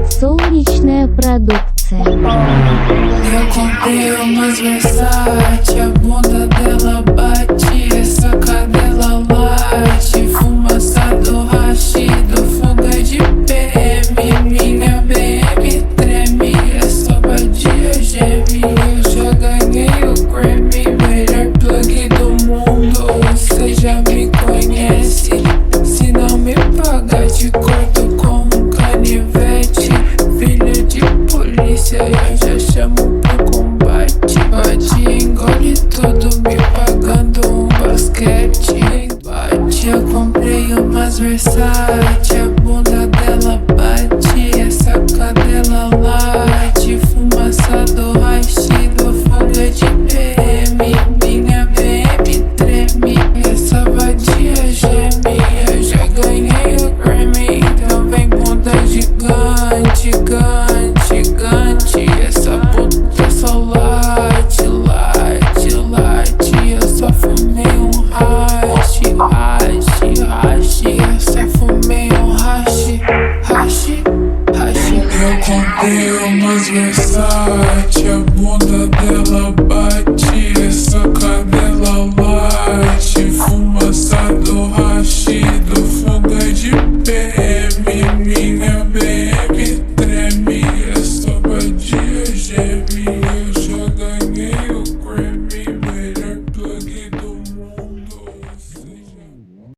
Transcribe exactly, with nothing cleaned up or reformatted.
Soul личная продукция. Eu comprei umas Versace, a bunda dela bate, essa cadela late, fumaça do rashido, fuga de P M, minha B M treme, essa vadia geme. Eu já ganhei o Grammy, melhor plug do mundo, você já me conhece. Se não me pagar, te corto com um canivete. Filho de polícia, eu já chamo pro combate. Bate, engole tudo, me pagando um basquete. Bate, eu comprei umas Versace, a bunda dela bate, essa cadela late, fumaça do rashido, fuga de P M, minha B M treme, essa vadia geme. Eu já ganhei o Grammy, então vem bunda gigante, gigante, gigante. Essa puta só late, late, late. Eu só fumei um hash, hash, hash. Eu só fumei um hash, hash, hash. Eu comprei umas Versace, a bunda dela